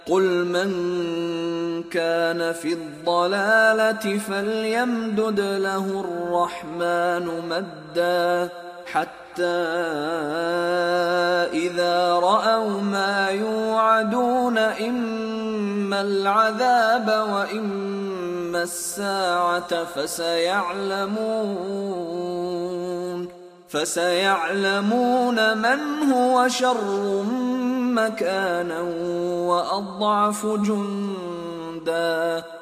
قل من كان في الضلالة فليمدد له الرحمن مدا حتى إذا رأوا ما يوعدون إما العذاب وإما الساعة فسيعلمون من هو شر مكانا وأضعف جندا